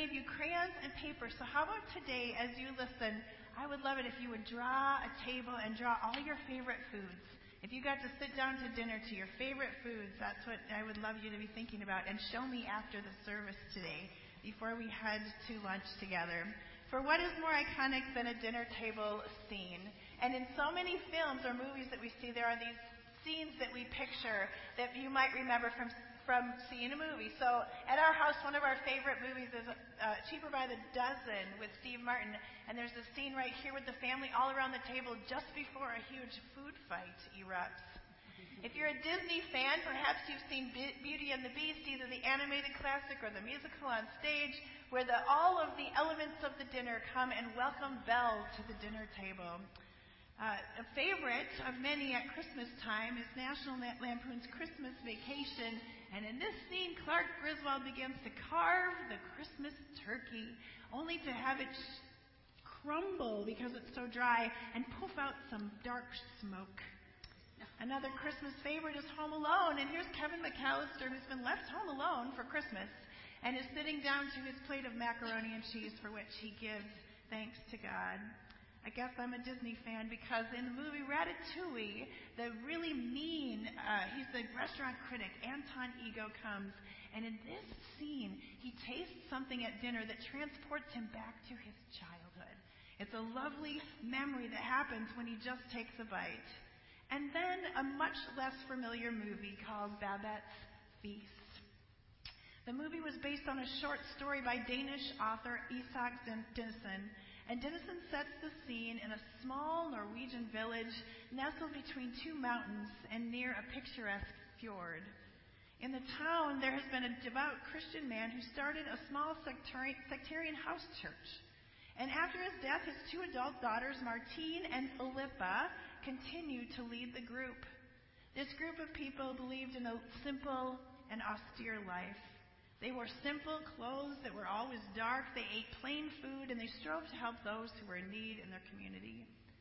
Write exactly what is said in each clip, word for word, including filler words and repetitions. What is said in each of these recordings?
gave you crayons and paper. So how about today, as you listen, I would love it if you would draw a table and draw all your favorite foods. If you got to sit down to dinner to your favorite foods, that's what I would love you to be thinking about. And show me after the service today, before we head to lunch together. For what is more iconic than a dinner table scene? And in so many films or movies that we see, there are these scenes that we picture that you might remember from from seeing a movie. So at our house, one of our favorite movies is uh, Cheaper by the Dozen with Steve Martin. And there's a scene right here with the family all around the table just before a huge food fight erupts. If you're a Disney fan, perhaps you've seen Beauty and the Beast, either the animated classic or the musical on stage, where the, all of the elements of the dinner come and welcome Belle to the dinner table. Uh, a favorite of many at Christmas time is National Lampoon's Christmas Vacation. And in this scene, Clark Griswold begins to carve the Christmas turkey, only to have it sh- crumble because it's so dry and poof out some dark smoke. Another Christmas favorite is Home Alone. And here's Kevin McAllister, who's been left home alone for Christmas and is sitting down to his plate of macaroni and cheese, for which he gives thanks to God. I guess I'm a Disney fan because in the movie Ratatouille, the really mean, uh, he's the restaurant critic, Anton Ego, comes. And in this scene, he tastes something at dinner that transports him back to his childhood. It's a lovely memory that happens when he just takes a bite. And then a much less familiar movie called Babette's Feast. The movie was based on a short story by Danish author Isak Dinesen. And Dinesen sets the scene in a small Norwegian village nestled between two mountains and near a picturesque fjord. In the town, there has been a devout Christian man who started a small sectarian, sectarian house church. And after his death, his two adult daughters, Martine and Philippa, continued to lead the group. This group of people believed in a simple and austere life. They wore simple clothes that were always dark. They ate plain food, and they strove to help those who were in need in their community.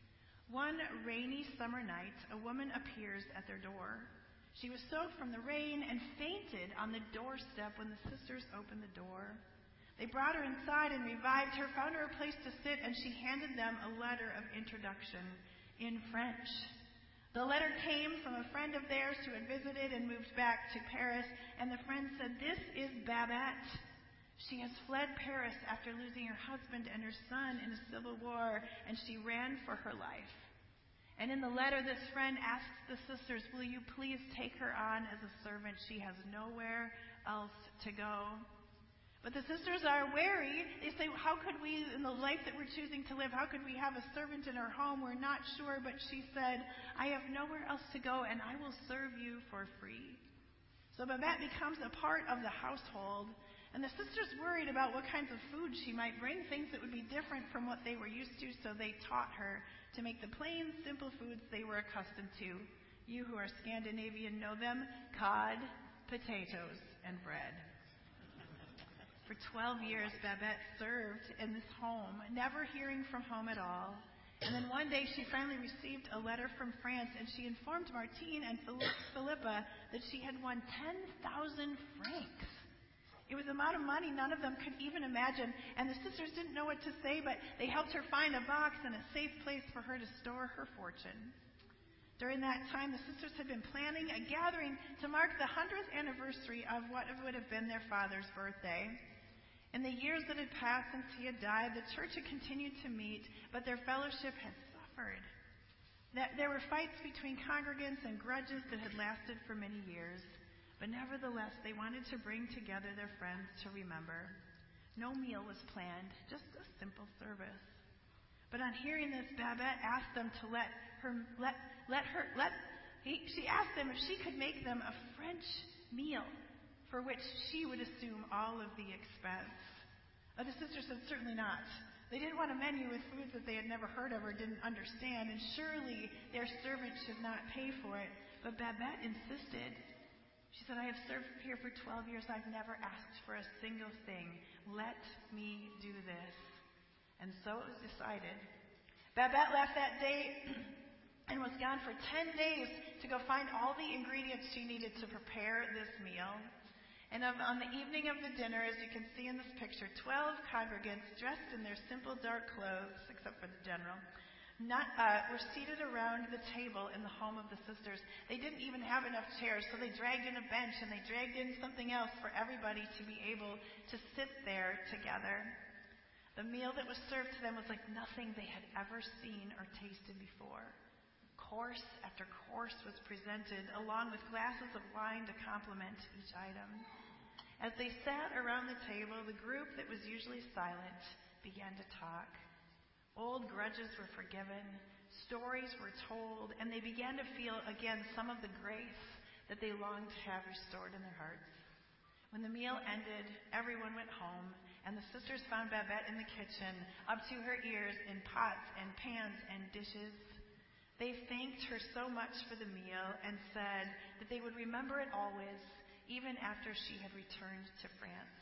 One rainy summer night, a woman appears at their door. She was soaked from the rain and fainted on the doorstep when the sisters opened the door. They brought her inside and revived her, found her a place to sit, and she handed them a letter of introduction in French. The letter came from a friend of theirs who had visited and moved back to Paris, and the friend said, "This is Babette. She has fled Paris after losing her husband and her son in a civil war, and she ran for her life." And in the letter, this friend asks the sisters, "Will you please take her on as a servant? She has nowhere else to go." But the sisters are wary. They say, "How could we, in the life that we're choosing to live, how could we have a servant in our home? We're not sure." But she said, "I have nowhere else to go, and I will serve you for free." So Babette becomes a part of the household. And the sisters worried about what kinds of food she might bring, things that would be different from what they were used to. So they taught her to make the plain, simple foods they were accustomed to. You who are Scandinavian know them: cod, potatoes, and bread. For twelve years, Babette served in this home, never hearing from home at all. And then one day she finally received a letter from France, and she informed Martine and Philippa that she had won ten thousand francs. It was an amount of money none of them could even imagine, and the sisters didn't know what to say, but they helped her find a box and a safe place for her to store her fortune. During that time, the sisters had been planning a gathering to mark the hundredth anniversary of what would have been their father's birthday. In the years that had passed since he had died, the church had continued to meet, but their fellowship had suffered. That there were fights between congregants and grudges that had lasted for many years. But nevertheless, they wanted to bring together their friends to remember. No meal was planned, just a simple service. But on hearing this, Babette asked them to let her let let her let he, she asked them if she could make them a French meal, for which she would assume all of the expense. Uh, the sisters said, "Certainly not." They didn't want a menu with foods that they had never heard of or didn't understand, and surely their servant should not pay for it. But Babette insisted. She said, "I have served here for twelve years. I've never asked for a single thing. Let me do this." And so it was decided. Babette left that day and was gone for ten days to go find all the ingredients she needed to prepare this meal. And of, on the evening of the dinner, as you can see in this picture, twelve congregants dressed in their simple dark clothes, except for the general, not, uh, were seated around the table in the home of the sisters. They didn't even have enough chairs, so they dragged in a bench and they dragged in something else for everybody to be able to sit there together. The meal that was served to them was like nothing they had ever seen or tasted before. Course after course was presented, along with glasses of wine to complement each item. As they sat around the table, the group that was usually silent began to talk. Old grudges were forgiven, stories were told, and they began to feel again some of the grace that they longed to have restored in their hearts. When the meal ended, everyone went home, and the sisters found Babette in the kitchen, up to her ears in pots and pans and dishes. They thanked her so much for the meal and said that they would remember it always, even after she had returned to France.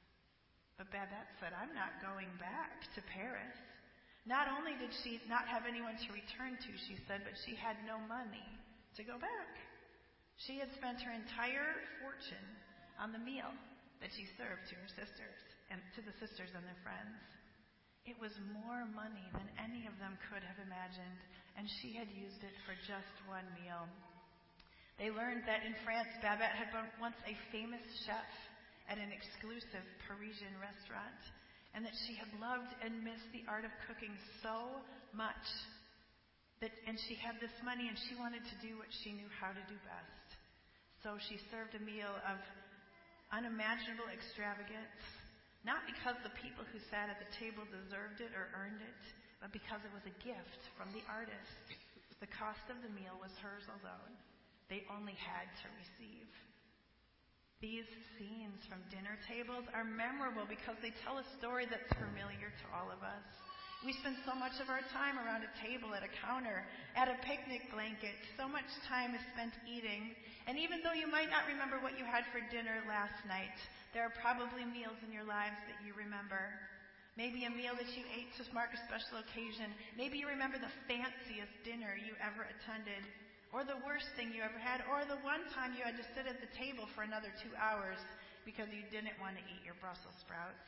But Babette said, "I'm not going back to Paris." Not only did she not have anyone to return to, she said, but she had no money to go back. She had spent her entire fortune on the meal that she served to her sisters and to the sisters and their friends. It was more money than any of them could have imagined, and she had used it for just one meal. They learned that in France, Babette had been once a famous chef at an exclusive Parisian restaurant, and that she had loved and missed the art of cooking so much that, and she had this money and she wanted to do what she knew how to do best. So she served a meal of unimaginable extravagance, not because the people who sat at the table deserved it or earned it, but because it was a gift from the artist. The cost of the meal was hers alone. They only had to receive. These scenes from dinner tables are memorable because they tell a story that's familiar to all of us. We spend so much of our time around a table, at a counter, at a picnic blanket. So much time is spent eating. And even though you might not remember what you had for dinner last night, there are probably meals in your lives that you remember. Maybe a meal that you ate to mark a special occasion. Maybe you remember the fanciest dinner you ever attended, or the worst thing you ever had, or the one time you had to sit at the table for another two hours because you didn't want to eat your Brussels sprouts.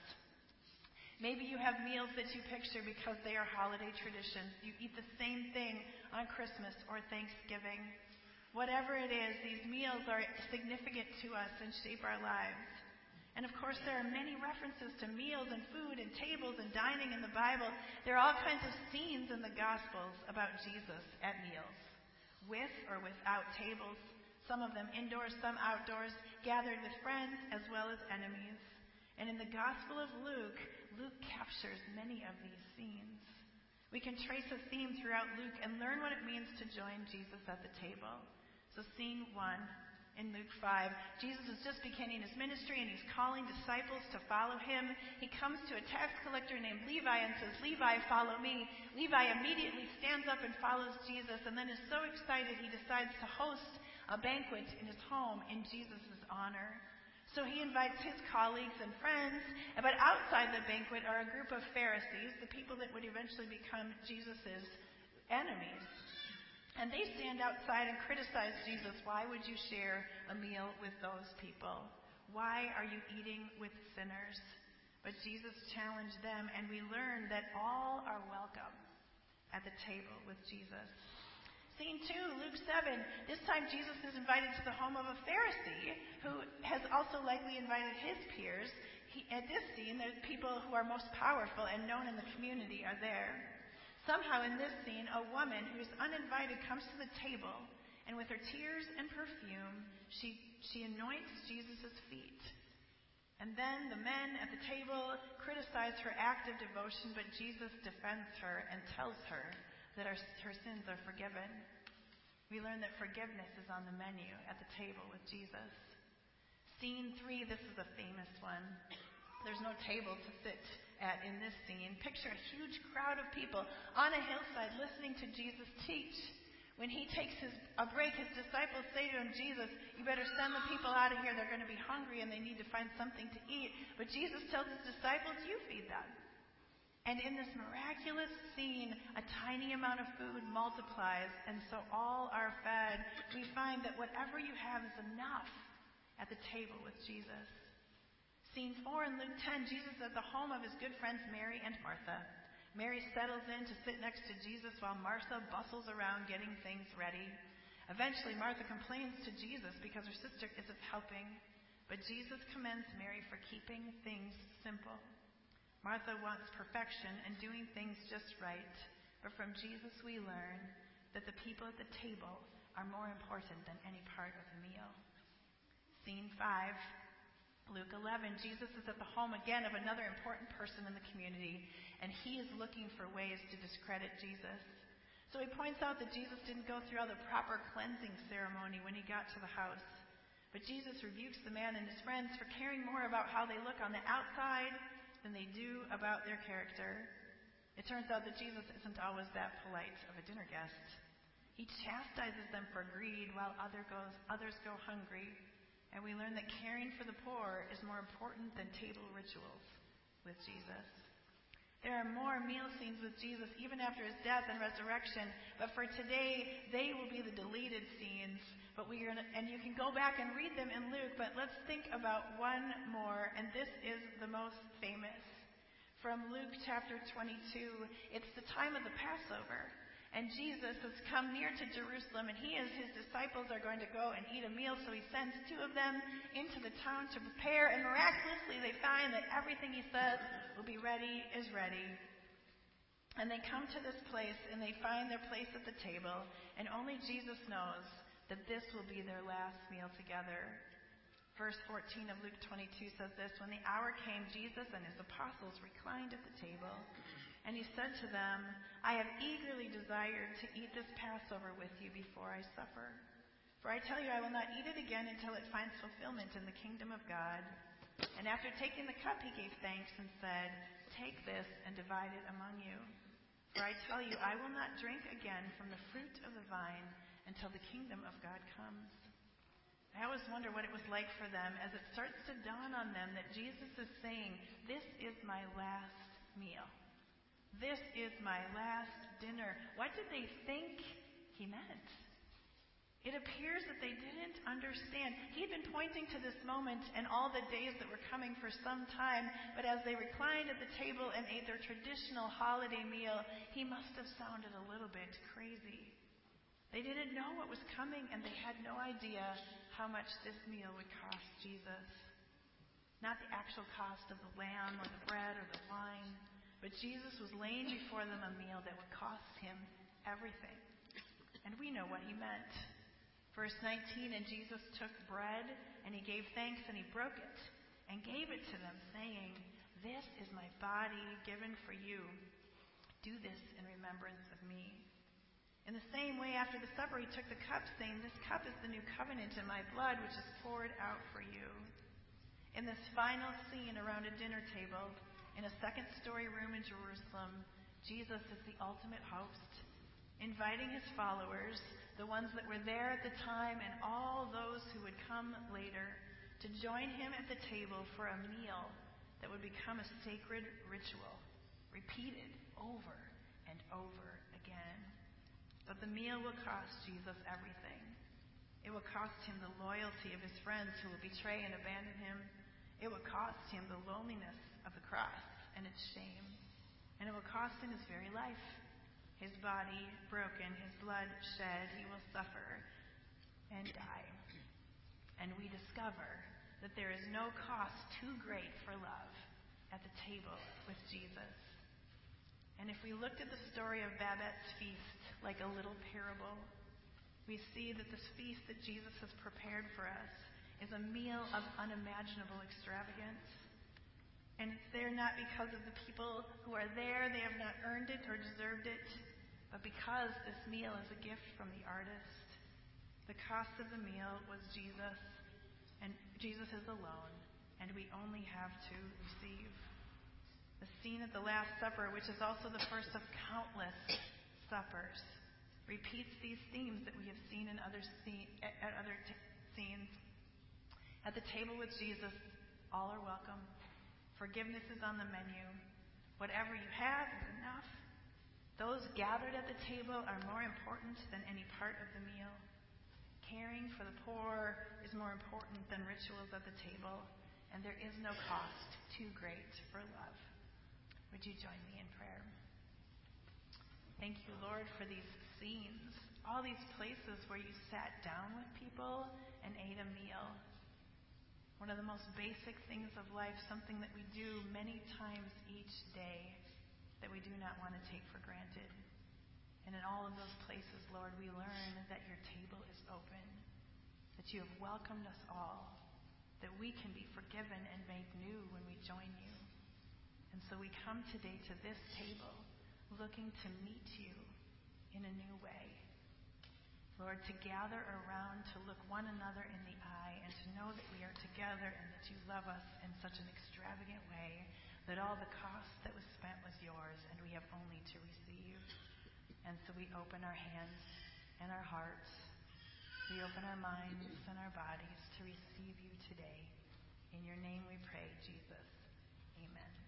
Maybe you have meals that you picture because they are holiday traditions. You eat the same thing on Christmas or Thanksgiving. Whatever it is, these meals are significant to us and shape our lives. And of course, there are many references to meals and food and tables and dining in the Bible. There are all kinds of scenes in the Gospels about Jesus at meals, with or without tables, some of them indoors, some outdoors, gathered with friends as well as enemies. And in the Gospel of Luke, Luke captures many of these scenes. We can trace a theme throughout Luke and learn what it means to join Jesus at the table. So scene one, in Luke five, Jesus is just beginning his ministry and he's calling disciples to follow him. He comes to a tax collector named Levi and says, "Levi, follow me." Levi immediately stands up and follows Jesus, and then is so excited he decides to host a banquet in his home in Jesus' honor. So he invites his colleagues and friends, but outside the banquet are a group of Pharisees, the people that would eventually become Jesus' enemies. And they stand outside and criticize Jesus. Why would you share a meal with those people? Why are you eating with sinners? But Jesus challenged them, and we learn that all are welcome at the table with Jesus. Scene two, Luke seven. This time Jesus is invited to the home of a Pharisee who has also likely invited his peers. He, at this scene, the people who are most powerful and known in the community are there. Somehow in this scene, a woman who is uninvited comes to the table, and with her tears and perfume, she, she anoints Jesus' feet. And then the men at the table criticize her act of devotion, but Jesus defends her and tells her that her, her sins are forgiven. We learn that forgiveness is on the menu at the table with Jesus. Scene three, this is a famous one. There's no table to sit at in this scene. Picture a huge crowd of people on a hillside listening to Jesus teach. When he takes his, a break, his disciples say to him, "Jesus, you better send the people out of here. They're going to be hungry and they need to find something to eat." But Jesus tells his disciples, "You feed them." And in this miraculous scene, a tiny amount of food multiplies, and so all are fed. We find that whatever you have is enough at the table with Jesus. Scene four in Luke ten, Jesus is at the home of his good friends Mary and Martha. Mary settles in to sit next to Jesus while Martha bustles around getting things ready. Eventually, Martha complains to Jesus because her sister isn't helping, but Jesus commends Mary for keeping things simple. Martha wants perfection and doing things just right, but from Jesus we learn that the people at the table are more important than any part of the meal. Scene five, Luke eleven, Jesus is at the home again of another important person in the community, and he is looking for ways to discredit Jesus. So he points out that Jesus didn't go through all the proper cleansing ceremony when he got to the house. But Jesus rebukes the man and his friends for caring more about how they look on the outside than they do about their character. It turns out that Jesus isn't always that polite of a dinner guest. He chastises them for greed while other goes, others go hungry. And we learn that caring for the poor is more important than table rituals with Jesus. There are more meal scenes with Jesus even after his death and resurrection, but for today, they will be the deleted scenes. But we are gonna, and you can go back and read them in Luke, but let's think about one more, and this is the most famous. From Luke chapter twenty-two, it's the time of the Passover. And Jesus has come near to Jerusalem, and he and his disciples are going to go and eat a meal. So he sends two of them into the town to prepare, and miraculously they find that everything he says will be ready is ready. And they come to this place, and they find their place at the table, and only Jesus knows that this will be their last meal together. Verse fourteen of Luke twenty-two says this, when the hour came, Jesus and his apostles reclined at the table. And he said to them, I have eagerly desired to eat this Passover with you before I suffer. For I tell you, I will not eat it again until it finds fulfillment in the kingdom of God. And after taking the cup, he gave thanks and said, take this and divide it among you. For I tell you, I will not drink again from the fruit of the vine until the kingdom of God comes. I always wonder what it was like for them as it starts to dawn on them that Jesus is saying, this is my last meal. This is my last dinner. What did they think he meant? It appears that they didn't understand. He'd been pointing to this moment and all the days that were coming for some time, but as they reclined at the table and ate their traditional holiday meal, he must have sounded a little bit crazy. They didn't know what was coming, and they had no idea how much this meal would cost Jesus. Not the actual cost of the lamb or the bread or the wine, but Jesus was laying before them a meal that would cost him everything. And we know what he meant. Verse nineteen, and Jesus took bread, and he gave thanks, and he broke it, and gave it to them, saying, this is my body given for you. Do this in remembrance of me. In the same way, after the supper, he took the cup, saying, this cup is the new covenant in my blood, which is poured out for you. In this final scene around a dinner table, in a second-story room in Jerusalem, Jesus is the ultimate host, inviting his followers, the ones that were there at the time and all those who would come later, to join him at the table for a meal that would become a sacred ritual, repeated over and over again. But the meal will cost Jesus everything. It will cost him the loyalty of his friends who will betray and abandon him. It will cost him the loneliness of the cross and its shame. And it will cost him his very life. His body broken, his blood shed, he will suffer and die. And we discover that there is no cost too great for love at the table with Jesus. And if we looked at the story of Babette's feast like a little parable, we see that this feast that Jesus has prepared for us is a meal of unimaginable extravagance. And it's there not because of the people who are there, they have not earned it or deserved it, but because this meal is a gift from the artist. The cost of the meal was Jesus, and Jesus is alone, and we only have to receive. The scene at the Last Supper, which is also the first of countless suppers, repeats these themes that we have seen in other scene, at other t- scenes. At the table with Jesus, all are welcome. Forgiveness is on the menu. Whatever you have is enough. Those gathered at the table are more important than any part of the meal. Caring for the poor is more important than rituals at the table, and there is no cost too great for love. Would you join me in prayer? Thank you, Lord, for these scenes, all these places where you sat down with people and ate a meal. One of the most basic things of life, something that we do many times each day that we do not want to take for granted. And in all of those places, Lord, we learn that your table is open, that you have welcomed us all, that we can be forgiven and made new when we join you. And so we come today to this table looking to meet you in a new way. Lord, to gather around, to look one another in the eye, and to know that we are together and that you love us in such an extravagant way that all the cost that was spent was yours and we have only to receive. And so we open our hands and our hearts, we open our minds and our bodies to receive you today. In your name we pray, Jesus. Amen.